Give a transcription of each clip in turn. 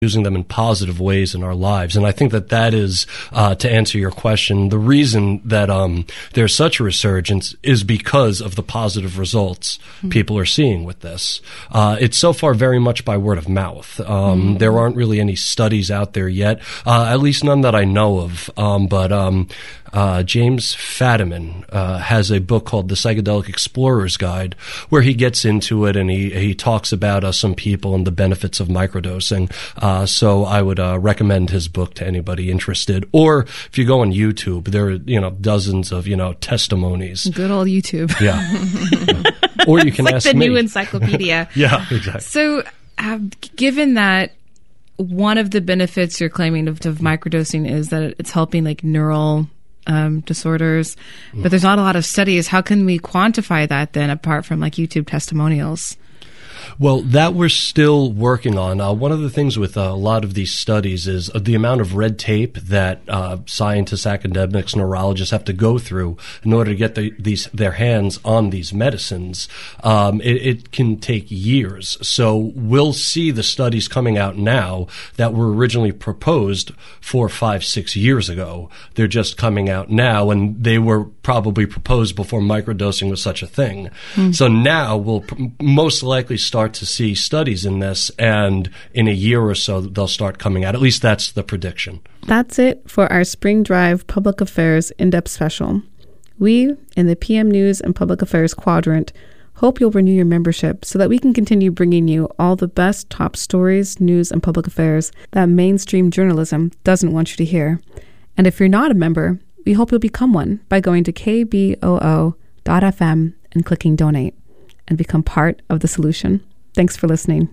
using them in positive ways in our lives. And I think that is, to answer your question, the reason that there's such a resurgence is because of the positive results people are seeing with this. It's so far very much by word of mouth. There aren't really any studies out there yet, at least none that I know of. But James Fadiman has a book called The Psychedelic Explorer's Guide, where he gets into it and he talks about some people and the benefits of microdosing. So I would recommend his book to anybody interested. Or if you go on YouTube, there are dozens of testimonies. Good old YouTube. Yeah. Or you can it's ask like the me. new encyclopedia. Yeah, exactly. So, given that one of the benefits you're claiming of microdosing is that it's helping like neural disorders, but there's not a lot of studies. How can we quantify that then, apart from like YouTube testimonials? Well, that we're still working on. One of the things with a lot of these studies is the amount of red tape that scientists, academics, neurologists have to go through in order to get their hands on these medicines. It can take years. So we'll see the studies coming out now that were originally proposed 4, 5, 6 years ago. They're just coming out now, and they were probably proposed before microdosing was such a thing. So now we'll most likely start to see studies in this, and in a year or so they'll start coming out. At least that's the prediction. That's it for our Spring Drive Public Affairs in-depth special. We, in the PM News and Public Affairs Quadrant, hope you'll renew your membership so that we can continue bringing you all the best top stories, news, and public affairs that mainstream journalism doesn't want you to hear. And if you're not a member, we hope you'll become one by going to kboo.fm and clicking donate and become part of the solution. Thanks for listening.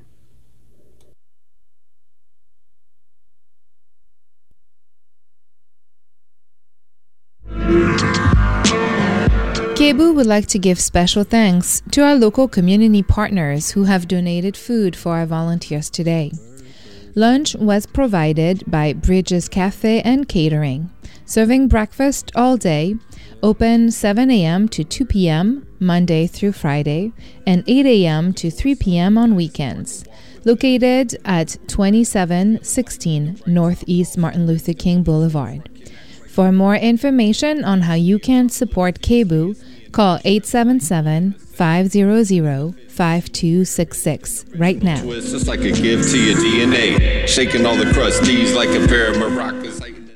KBOO would like to give special thanks to our local community partners who have donated food for our volunteers today. Lunch was provided by Bridges Cafe and Catering, serving breakfast all day, open 7 a.m. to 2 p.m. Monday through Friday, and 8 a.m. to 3 p.m. on weekends. Located at 2716 Northeast Martin Luther King Boulevard. For more information on how you can support KBOO, call 877-500-5266 right now. It's just like a gift to your DNA, shaking all the crusties like a pair of maracas.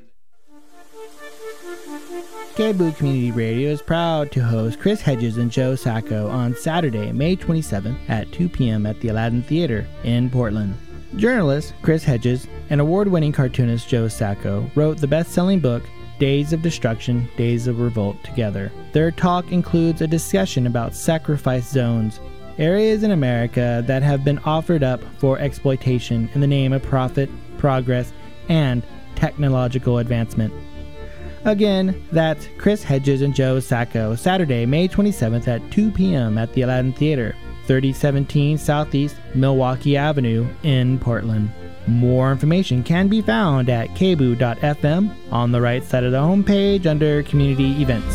KBOO Community Radio is proud to host Chris Hedges and Joe Sacco on Saturday, May 27th at 2 p.m. at the Aladdin Theater in Portland. Journalist Chris Hedges and award-winning cartoonist Joe Sacco wrote the best-selling book Days of Destruction, Days of Revolt together. Their talk includes a discussion about sacrifice zones, areas in America that have been offered up for exploitation in the name of profit, progress, and technological advancement. Again, that's Chris Hedges and Joe Sacco, Saturday, May 27th at 2 p.m. at the Aladdin Theater, 3017 Southeast Milwaukee Avenue in Portland. More information can be found at kboo.fm on the right side of the homepage under Community Events.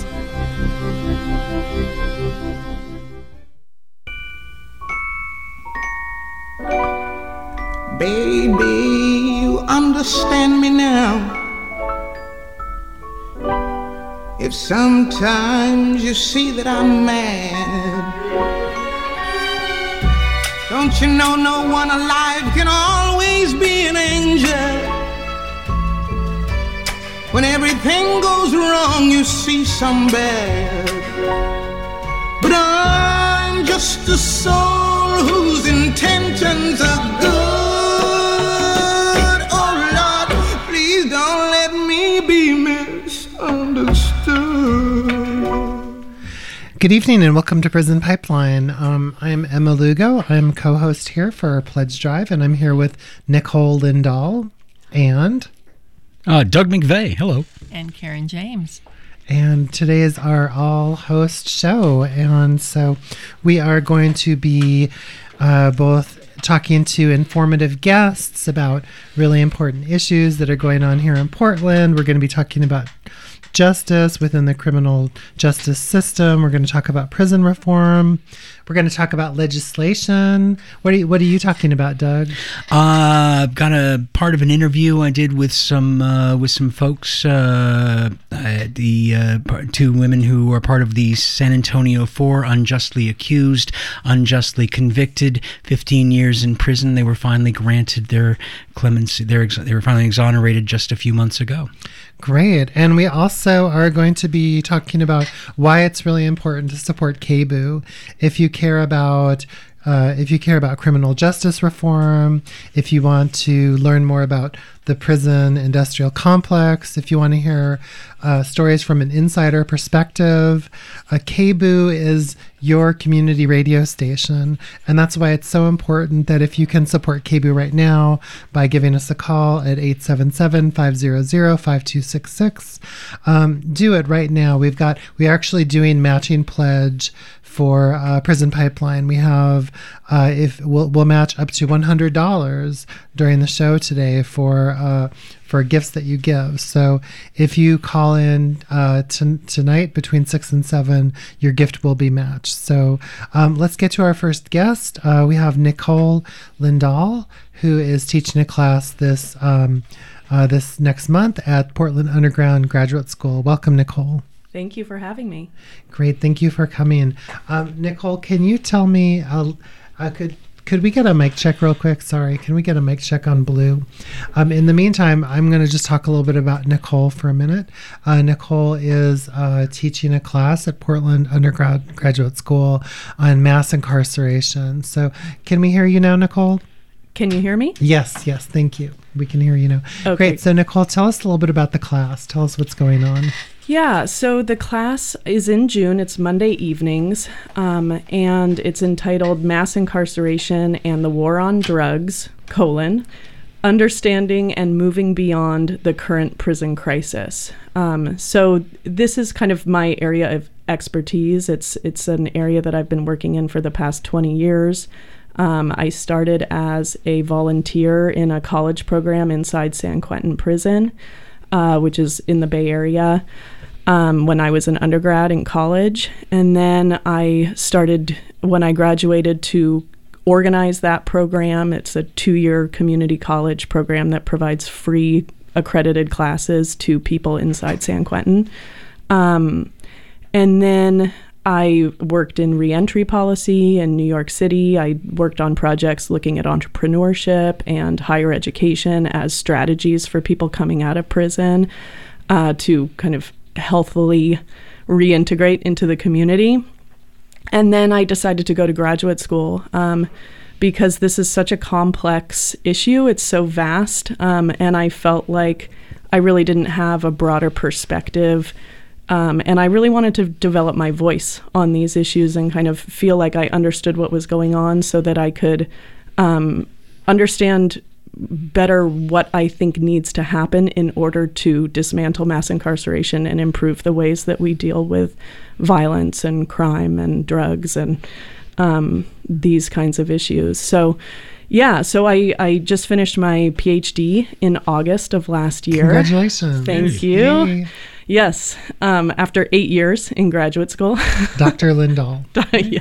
Baby, you understand me now. If sometimes you see that I'm mad, don't you know no one alive can always be an angel? When everything goes wrong, you see some bad. But I'm just a soul whose intentions are good. Oh Lord, please don't let me be misunderstood. Good evening and welcome to Prison Pipeline. I'm Emma Lugo. I'm co-host here for our Pledge Drive, and I'm here with Nicole Lindahl and Doug McVeigh. Hello. And Karen James. And today is our all-host show, and so we are going to be both talking to informative guests about really important issues that are going on here in Portland. We're going to be talking about justice within the criminal justice system. We're going to talk about prison reform. We're going to talk about legislation. What are you talking about, Doug? I've got a part of an interview I did with some folks, two women who are part of the San Antonio Four, unjustly accused, unjustly convicted, 15 years in prison. They were finally granted their clemency. They were finally exonerated just a few months ago. Great. And we also are going to be talking about why it's really important to support KBOO. If you care about criminal justice reform, if you want to learn more about the prison industrial complex, if you want to hear stories from an insider perspective, KBOO is your community radio station. And that's why it's so important that if you can support KBOO right now by giving us a call at 877-500-5266, do it right now. We're actually doing matching pledge for Prison Pipeline. We have we'll match up to $100 during the show today for gifts that you give. So if you call in tonight between 6 and 7, your gift will be matched. So let's get to our first guest. We have Nicole Lindahl, who is teaching a class this next month at Portland Underground Graduate School. Welcome, Nicole. Thank you for having me. Great. Thank you for coming. Nicole, can you tell me, could we get a mic check real quick? Sorry. Can we get a mic check on Blue? In the meantime, I'm going to just talk a little bit about Nicole for a minute. Nicole is teaching a class at Portland Underground Graduate School on mass incarceration. So can we hear you now, Nicole? Can you hear me? Yes. Thank you. We can hear you now. Okay. Great. So Nicole, tell us a little bit about the class. Tell us what's going on. Yeah, so the class is in June. It's Monday evenings, and it's entitled Mass Incarceration and the War on Drugs, Understanding and Moving Beyond the Current Prison Crisis. So this is kind of my area of expertise. It's an area that I've been working in for the past 20 years. I started as a volunteer in a college program inside San Quentin Prison, which is in the Bay Area, when I was an undergrad in college. And then I started, when I graduated, to organize that program. It's a 2-year community college program that provides free accredited classes to people inside San Quentin. And then I worked in reentry policy in New York City. I worked on projects looking at entrepreneurship and higher education as strategies for people coming out of prison to kind of healthfully reintegrate into the community. And then I decided to go to graduate school because this is such a complex issue. It's so vast. And I felt like I really didn't have a broader perspective. And I really wanted to develop my voice on these issues and kind of feel like I understood what was going on so that I could understand better what I think needs to happen in order to dismantle mass incarceration and improve the ways that we deal with violence and crime and drugs and these kinds of issues. So I just finished my PhD in August of last year. Congratulations. Thank you. Yay. Yes, after 8 years in graduate school. Dr. Lindahl. Yeah.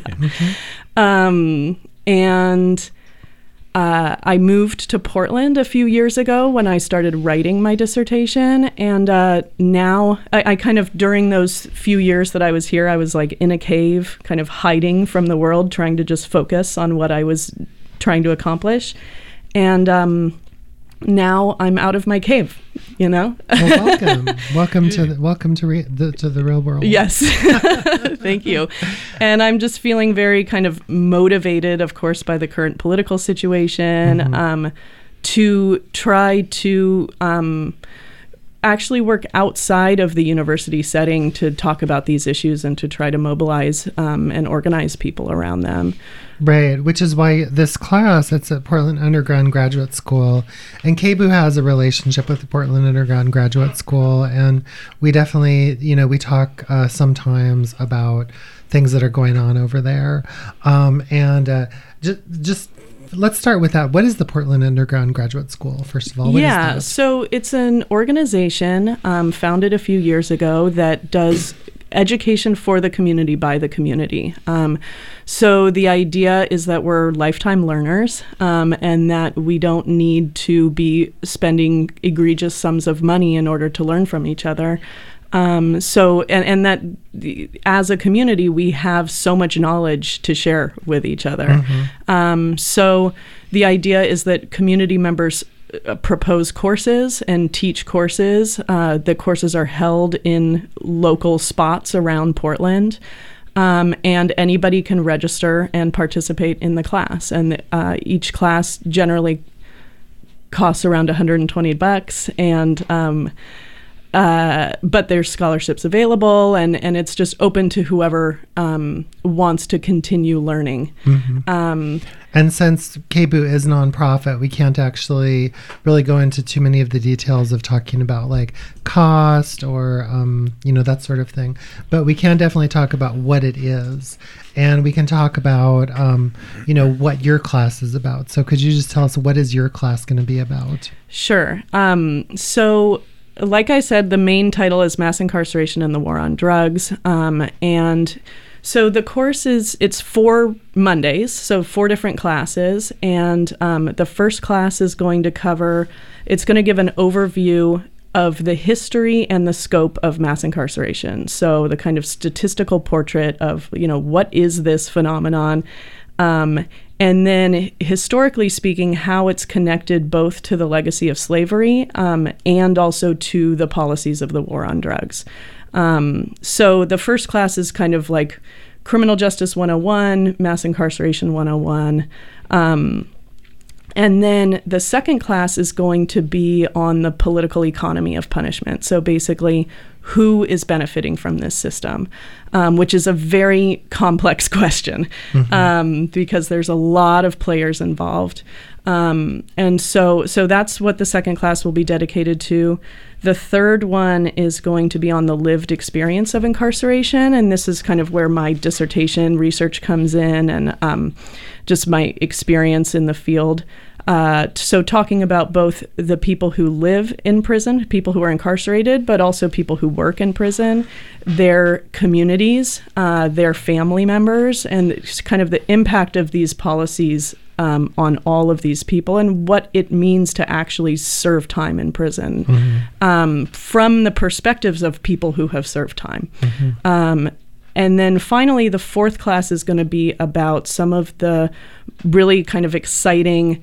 And I moved to Portland a few years ago when I started writing my dissertation. And now I kind of, during those few years that I was here, I was like in a cave, kind of hiding from the world, trying to just focus on what I was trying to accomplish. And now I'm out of my cave, you know? Well, welcome to the real world. Yes. Thank you. And I'm just feeling very kind of motivated, of course, by the current political situation, to try to actually work outside of the university setting to talk about these issues and to try to mobilize and organize people around them. Right, which is why this class, it's at Portland Underground Graduate School, and KBOO has a relationship with the Portland Underground Graduate School, and we definitely, we talk sometimes about things that are going on over there. Just let's start with that. What is the Portland Underground Graduate School, first of all? What is this? So it's an organization founded a few years ago that does education for the community by the community. So the idea is that we're lifetime learners, and that we don't need to be spending egregious sums of money in order to learn from each other. So that as a community, we have so much knowledge to share with each other. So the idea is that community members propose courses and teach courses. The courses are held in local spots around Portland. And anybody can register and participate in the class. And each class generally costs around $120, and but there's scholarships available, and it's just open to whoever wants to continue learning. And since KBOO is nonprofit, we can't actually really go into too many of the details of talking about like cost or, that sort of thing. But we can definitely talk about what it is. And we can talk about, what your class is about. So could you just tell us, what is your class going to be about? Sure. So like I said, the main title is Mass Incarceration and the War on Drugs. And so the course it's 4 Mondays, so 4 different classes. And the first class is going to give an overview of the history and the scope of mass incarceration. So the kind of statistical portrait of, what is this phenomenon? And then historically speaking, how it's connected both to the legacy of slavery and also to the policies of the war on drugs. So the first class is kind of like Criminal Justice 101, Mass Incarceration 101. And then the second class is going to be on the political economy of punishment. So basically, who is benefiting from this system, which is a very complex question because there's a lot of players involved. And so that's what the second class will be dedicated to. The third one is going to be on the lived experience of incarceration. And this is kind of where my dissertation research comes in, and just my experience in the field. So talking about both the people who live in prison, people who are incarcerated, but also people who work in prison, their communities, their family members, and kind of the impact of these policies on all of these people and what it means to actually serve time in prison from the perspectives of people who have served time. And then finally, the fourth class is going to be about some of the really kind of exciting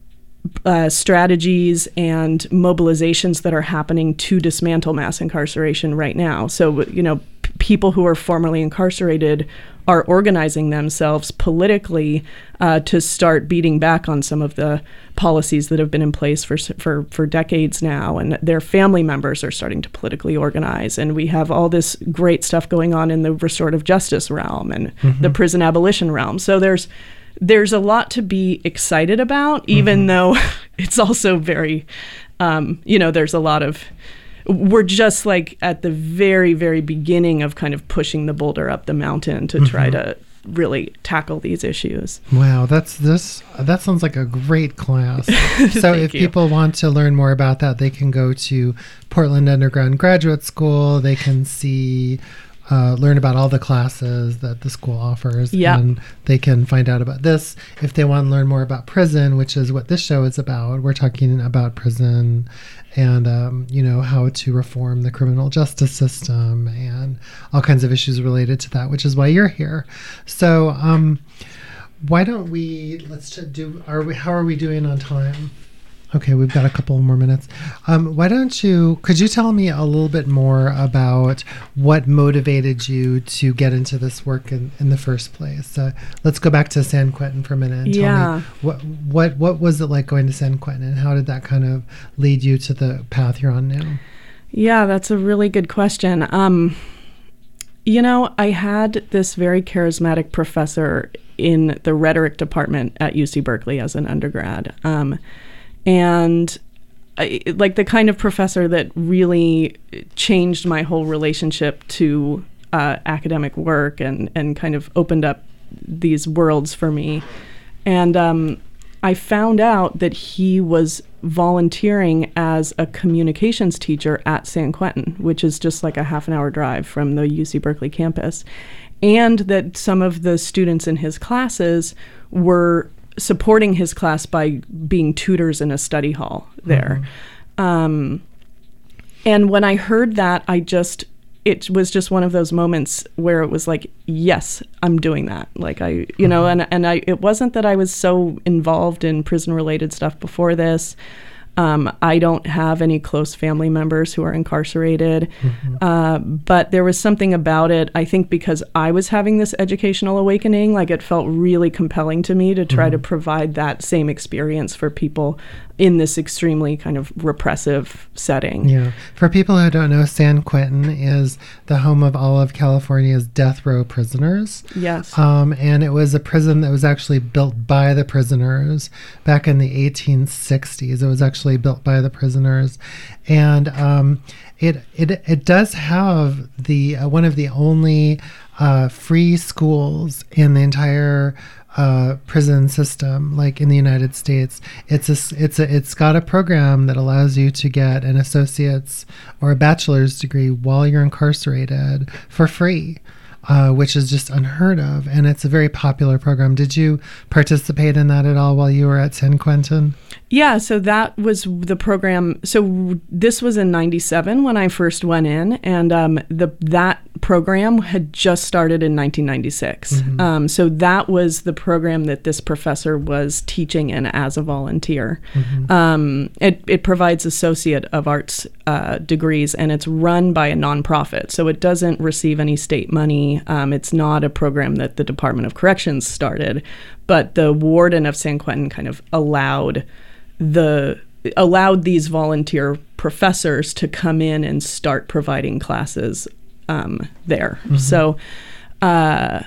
strategies and mobilizations that are happening to dismantle mass incarceration right now. So, people who are formerly incarcerated are organizing themselves politically to start beating back on some of the policies that have been in place for decades now, and their family members are starting to politically organize. And we have all this great stuff going on in the restorative justice realm and the prison abolition realm. So there's a lot to be excited about, even though it's also very, there's a lot of, we're just like at the very, very beginning of kind of pushing the boulder up the mountain to try to really tackle these issues. Wow, that sounds like a great class. So if people want to learn more about that, they can go to Portland Underground Graduate School. They can learn about all the classes that the school offers, and they can find out about this. If they want to learn more about prison, which is what this show is about, we're talking about prison and how to reform the criminal justice system and all kinds of issues related to that, which is why you're here. So why don't we how are we doing on time? Okay, we've got a couple more minutes. Could you tell me a little bit more about what motivated you to get into this work in the first place? Let's go back to San Quentin for a minute and tell me what was it like going to San Quentin, and how did that kind of lead you to the path you're on now? Yeah, that's a really good question. I had this very charismatic professor in the rhetoric department at UC Berkeley as an undergrad. And like the kind of professor that really changed my whole relationship to academic work and kind of opened up these worlds for me. And I found out that he was volunteering as a communications teacher at San Quentin, which is just like a half an hour drive from the UC Berkeley campus, and that some of the students in his classes were supporting his class by being tutors in a study hall there. And when I heard that, it was just one of those moments where it was like, yes, I'm doing that. Like it wasn't that I was so involved in prison related stuff before this. I don't have any close family members who are incarcerated, but there was something about it, I think because I was having this educational awakening, like it felt really compelling to me to try to provide that same experience for people in this extremely kind of repressive setting. Yeah. For people who don't know, San Quentin is the home of all of California's death row prisoners. Yes. And it was a prison that was actually built by the prisoners back in the 1860s. It was actually built by the prisoners. And it does have the one of the only free schools in the entire prison system, like in the United States. It's got a program that allows you to get an associate's or a bachelor's degree while you're incarcerated for free, which is just unheard of, and it's a very popular program. Did you participate in that at all while you were at San Quentin? Yeah, so that was the program. So this was in '97 when I first went in, and that program had just started in 1996. So that was the program that this professor was teaching in as a volunteer. It provides Associate of Arts degrees, and it's run by a nonprofit, so it doesn't receive any state money. It's not a program that the Department of Corrections started, but the warden of San Quentin kind of allowed these volunteer professors to come in and start providing classes there. So I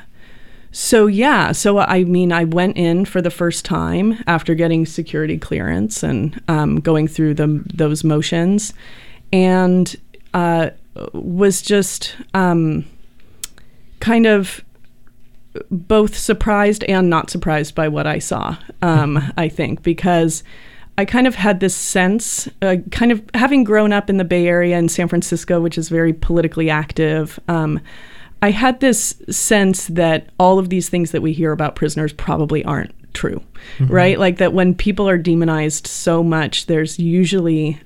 mean, I went in for the first time after getting security clearance and going through those motions, and was just kind of both surprised and not surprised by what I saw, I think, because I kind of had this sense, kind of having grown up in the Bay Area in San Francisco, which is very politically active, I had this sense that all of these things that we hear about prisoners probably aren't true, right? Like that when people are demonized so much, there's usually...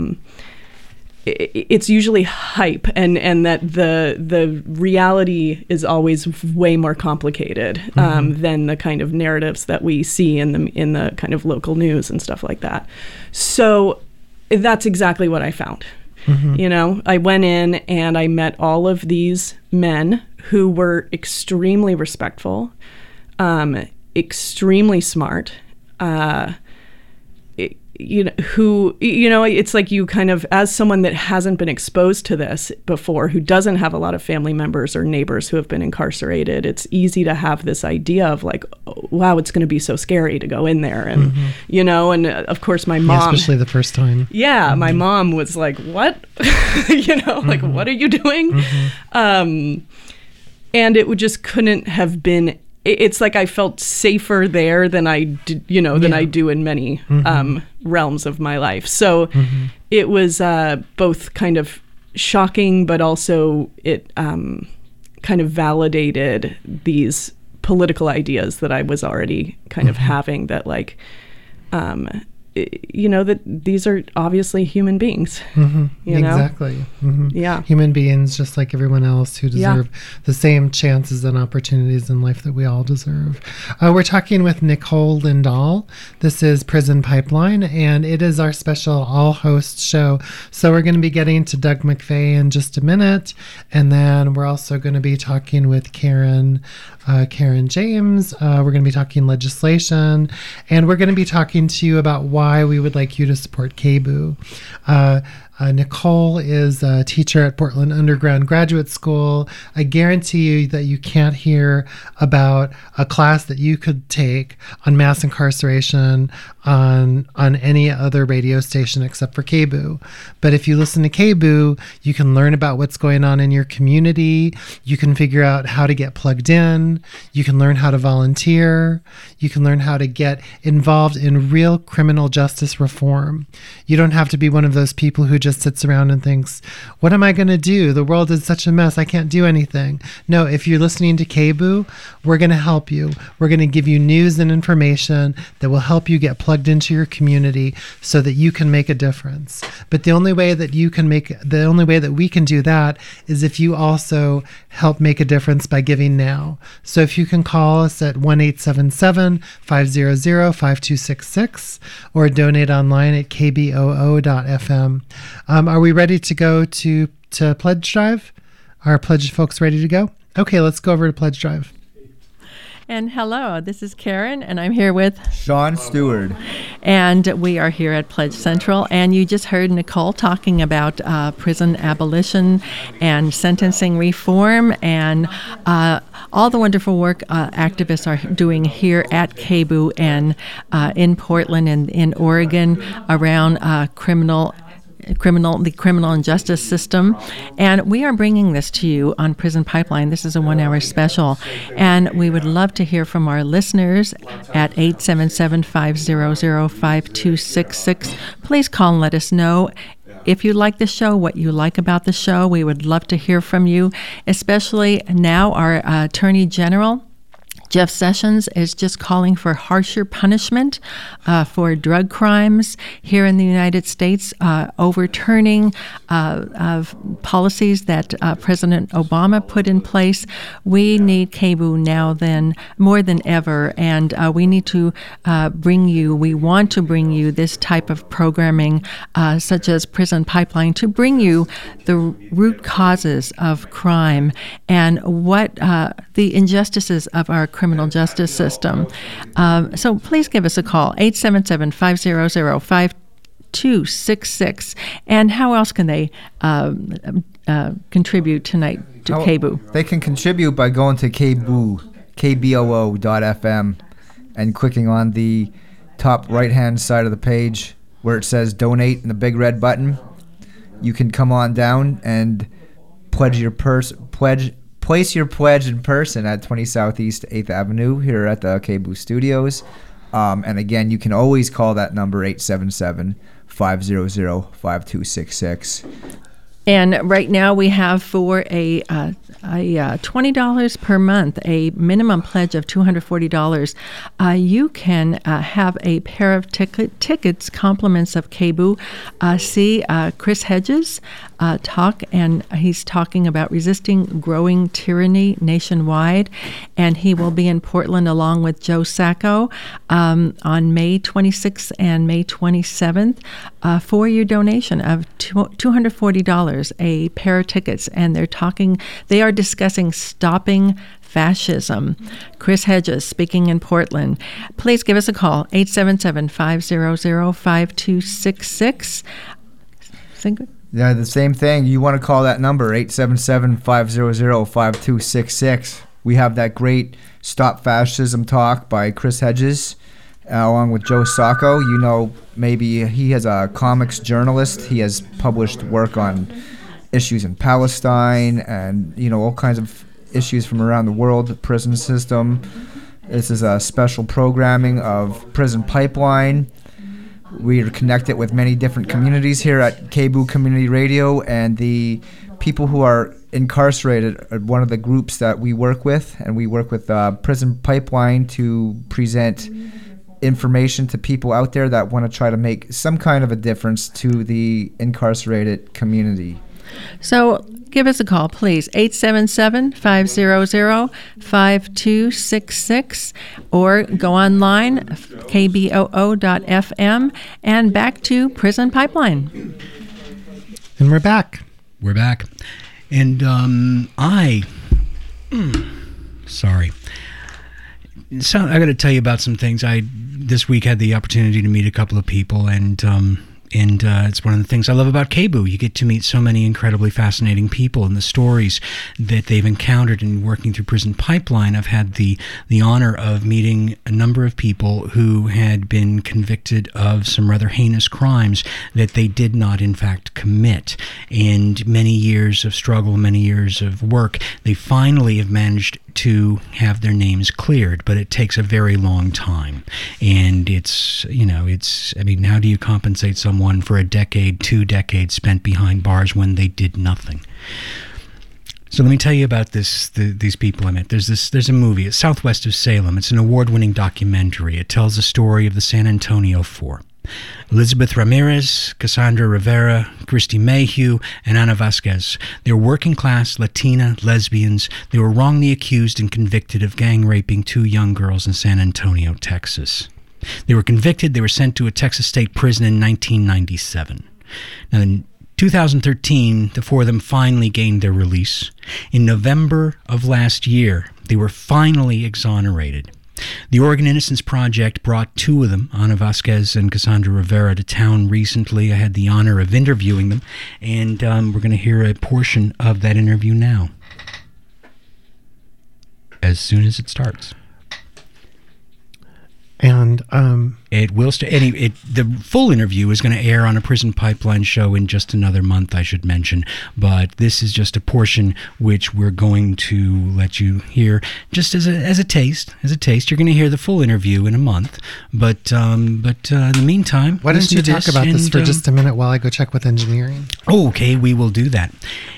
it's usually hype, and that the reality is always way more complicated than the kind of narratives that we see in the kind of local news and stuff like that. So that's exactly what I found. You know, I went in and I met all of these men who were extremely respectful, extremely smart, it's like you kind of, as someone that hasn't been exposed to this before, who doesn't have a lot of family members or neighbors who have been incarcerated, it's easy to have this idea of like, oh, wow, it's going to be so scary to go in there. And, and of course my mom, especially the first time. Yeah. My mom was like, what, like, what are you doing? And it just couldn't have been. It's like I felt safer there than I did, than I do in many realms of my life. So it was both kind of shocking, but also it kind of validated these political ideas that I was already kind of having, that like, that these are obviously human beings. Exactly. Yeah. Human beings just like everyone else who deserve the same chances and opportunities in life that we all deserve. We're talking with Nicole Lindahl. This is Prison Pipeline, and it is our special all-host show. So we're going to be getting to Doug McVeigh in just a minute, and then we're also going to be talking with Karen James. We're going to be talking legislation, and we're going to be talking to you about why we would like you to support KBOO. Nicole is a teacher at Portland Underground Graduate School. I guarantee you that you can't hear about a class that you could take on mass incarceration on any other radio station except for KBOO. But if you listen to KBOO, you can learn about what's going on in your community. You can figure out how to get plugged in. You can learn how to volunteer. You can learn how to get involved in real criminal justice reform. You don't have to be one of those people who just sits around and thinks, what am I going to do? The world is such a mess. I can't do anything. No, if you're listening to KBOO, we're going to help you. We're going to give you news and information that will help you get plugged into your community so that you can make a difference. But the only way that we can do that is if you also help make a difference by giving now. So if you can call us at 1-877-500-5266 or donate online at kboo.fm. Are we ready to go to Pledge Drive? Are Pledge folks ready to go? Okay, let's go over to Pledge Drive. And hello, this is Karen, and I'm here with Sean Stewart. And we are here at Pledge Central. And you just heard Nicole talking about prison abolition and sentencing reform and all the wonderful work activists are doing here at KBOO and in Portland and in Oregon around the criminal and justice system. And we are bringing this to you on Prison Pipeline. This is a 1-hour special. And we would love to hear from our listeners at 877-500-5266. Please call and let us know if you like the show, what you like about the show. We would love to hear from you, especially now our Attorney General, Jeff Sessions, is just calling for harsher punishment for drug crimes here in the United States, overturning of policies that President Obama put in place. We need KBOO now then more than ever, and we need to we want to bring you this type of programming such as Prison Pipeline to bring you the root causes of crime and what the injustices of our criminal justice system. So please give us a call, 877-500-5266. And how else can they contribute tonight to KBOO? They can contribute by going to kboo.fm and clicking on the top right-hand side of the page where it says donate in the big red button. You can come on down and place your pledge in person at 20 Southeast 8th Avenue here at the KBOO Studios. And again, you can always call that number, 877-500-5266. And right now we have for a $20 per month, a minimum pledge of $240, you can have a pair of tickets, compliments of KBOO. See Chris Hedges talk, and he's talking about resisting growing tyranny nationwide. And he will be in Portland along with Joe Sacco on May 26th and May 27th for your donation of $240. A pair of tickets, and they are discussing stopping fascism. Chris Hedges speaking in Portland. Please give us a call, 877-500-5266. Yeah, the same thing. You want to call that number, 877-500-5266. We have that great Stop Fascism talk by Chris Hedges, along with Joe Sacco. You know, maybe he is a comics journalist. He has published work on issues in Palestine and, all kinds of issues from around the world, the prison system. This is a special programming of Prison Pipeline. We are connected with many different communities here at KBOO Community Radio, and the people who are incarcerated are one of the groups that we work with, and we work with Prison Pipeline to present information to people out there that want to try to make some kind of a difference to the incarcerated community. So give us a call, please, 877-500-5266, or go online, kboo.fm, and back to Prison Pipeline. And we're back. We're back. And sorry. So I got to tell you about some things. I this week had the opportunity to meet a couple of people, and And it's one of the things I love about KBOO. You get to meet so many incredibly fascinating people, and the stories that they've encountered in working through Prison Pipeline. I've had the honor of meeting a number of people who had been convicted of some rather heinous crimes that they did not, in fact, commit. And many years of struggle, many years of work, they finally have managed to have their names cleared, but it takes a very long time. And how do you compensate someone for a decade, 2 decades spent behind bars when they did nothing? So let me tell you about these people I met. There's a movie, it's Southwest of Salem. It's an award-winning documentary. It tells the story of the San Antonio Four. Elizabeth Ramirez, Cassandra Rivera, Christy Mayhew, and Ana Vasquez. They were working-class Latina lesbians. They were wrongly accused and convicted of gang raping 2 young girls in San Antonio, Texas. They were convicted. They were sent to a Texas state prison in 1997. Now, in 2013, the 4 of them finally gained their release. In November of last year, they were finally exonerated. The Oregon Innocence Project brought 2 of them, Ana Vasquez and Cassandra Rivera, to town recently. I had the honor of interviewing them, and we're going to hear a portion of that interview now, as soon as it starts. And it will the full interview is going to air on a Prison Pipeline show in just another month, I should mention. But this is just a portion which we're going to let you hear, just as a taste. You're going to hear the full interview in a month. But in the meantime, why don't you talk about this for just a minute while I go check with engineering? Oh, okay, we will do that.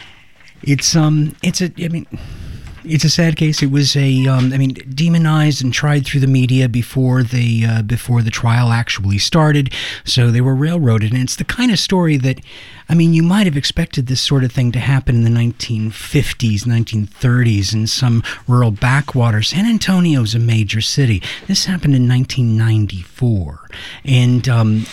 It's a sad case. It was demonized and tried through the media before the trial actually started. So they were railroaded, and it's the kind of story that, you might have expected this sort of thing to happen in the 1950s, 1930s, in some rural backwater. San Antonio's a major city. This happened in 1994, and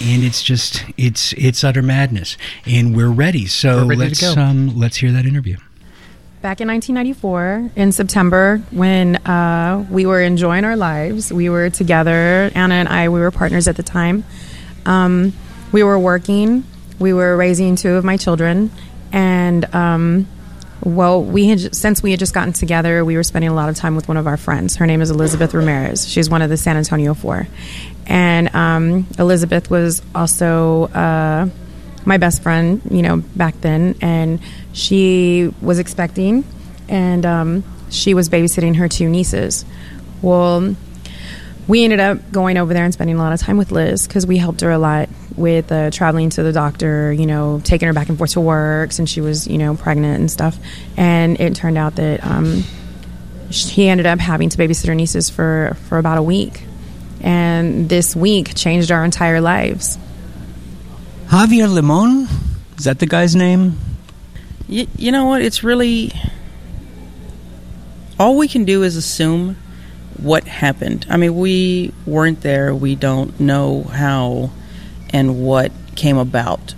it's utter madness. And we're ready. So let's hear that interview. Back in 1994, in September, when we were enjoying our lives, we were together. Anna and I, we were partners at the time. We were working. We were raising 2 of my children. And, since we had just gotten together, we were spending a lot of time with one of our friends. Her name is Elizabeth Ramirez. She's one of the San Antonio Four. And Elizabeth was also my best friend, back then. And she was expecting, and she was babysitting her 2 nieces. Well, we ended up going over there and spending a lot of time with Liz because we helped her a lot with traveling to the doctor, taking her back and forth to work since she was, pregnant and stuff. And it turned out that he ended up having to babysit her nieces for about a week. And this week changed our entire lives. Javier Limon? Is that the guy's name? You know what? It's really... all we can do is assume what happened. We weren't there. We don't know how and what came about.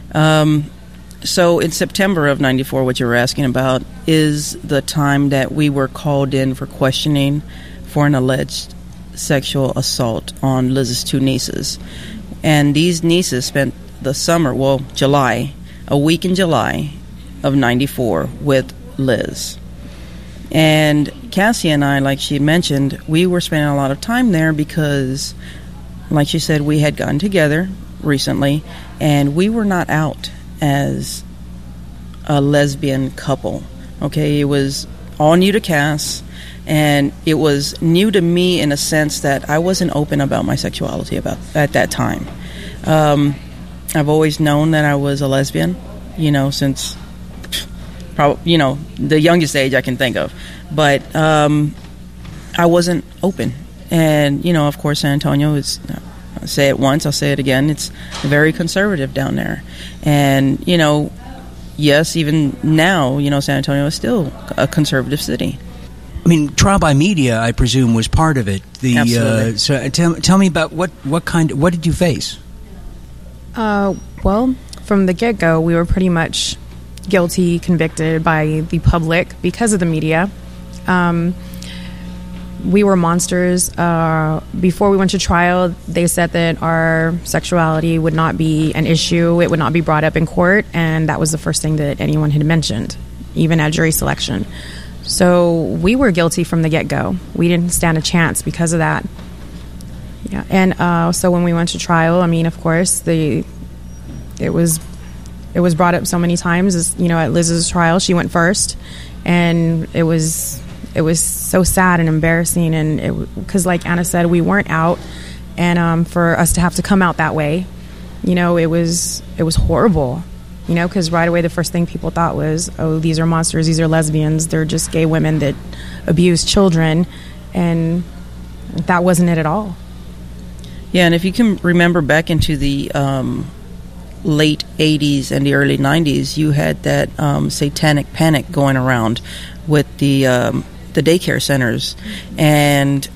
So in September of 94, what you were asking about is the time that we were called in for questioning for an alleged sexual assault on Liz's 2 nieces. And these nieces spent the summer, a week in July of 94 with Liz. And Cassie and I, like she mentioned, we were spending a lot of time there because, like she said, we had gotten together recently, and we were not out as a lesbian couple. Okay, it was all new to Cass, and it was new to me in a sense that I wasn't open about my sexuality at that time. I've always known that I was a lesbian, since the youngest age I can think of. But I wasn't open. And, of course, San Antonio is, I'll say it once, I'll say it again, it's very conservative down there. And, yes, even now, San Antonio is still a conservative city. Trial by media, I presume, was part of it. Absolutely. So tell me about what did you face? Well, from the get-go, we were pretty much guilty, convicted by the public because of the media. we were monsters. Before we went to trial, they said that our sexuality would not be an issue. It would not be brought up in court. And that was the first thing that anyone had mentioned, even at jury selection. So we were guilty from the get-go. We didn't stand a chance because of that. Yeah. And so when we went to trial, I mean, of course, it was brought up so many times. As, you know, at Liz's trial, she went first. And it was so sad and embarrassing, and because, like Anna said, we weren't out, and for us to have to come out that way, you know, it was horrible, you know, because right away the first thing people thought was, oh, these are monsters, these are lesbians, they're just gay women that abuse children, and that wasn't it at all. Yeah, and if you can remember back into the late 80s and the early 90s, you had that satanic panic going around with the daycare centers. And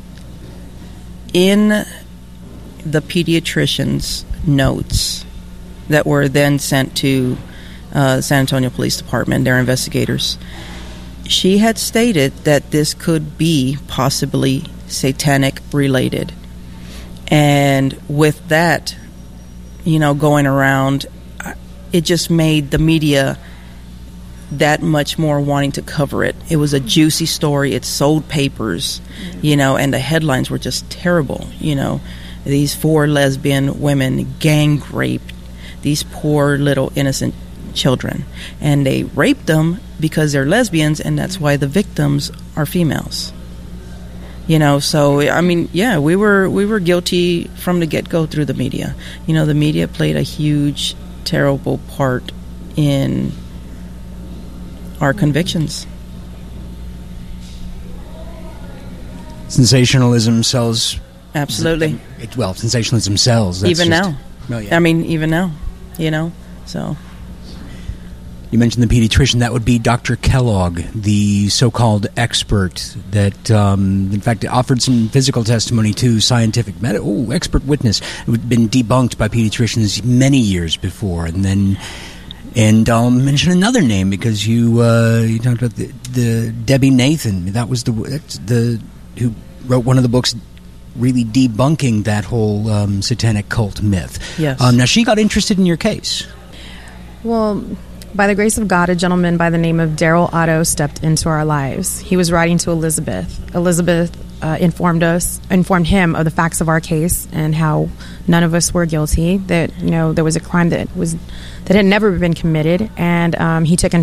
in the pediatrician's notes that were then sent to San Antonio Police Department, their investigators, she had stated that this could be possibly satanic related. And with that, you know, going around, it just made the media that much more wanting to cover it. It was a juicy story. It sold papers, you know, and the headlines were just terrible. You know, these 4 lesbian women gang raped these poor little innocent children. And they raped them because they're lesbians, and that's why the victims are females. You know, so, I mean, yeah, we were guilty from the get-go through the media. You know, the media played a huge, terrible part in our convictions. Sensationalism sells. Absolutely. Sensationalism sells. That's even now. Oh, yeah. I mean, even now, you know, so... You mentioned the pediatrician. That would be Dr. Kellogg, the so-called expert that, in fact, offered some physical testimony to scientific expert witness. It had been debunked by pediatricians many years before. And I'll mention another name because you talked about the Debbie Nathan. That was the who wrote one of the books really debunking that whole satanic cult myth. Yes. Now, she got interested in your case. Well, by the grace of God, a gentleman by the name of Daryl Otto stepped into our lives. He was writing to Elizabeth. Elizabeth informed him of the facts of our case and how none of us were guilty, that, you know, there was a crime that had never been committed, and he took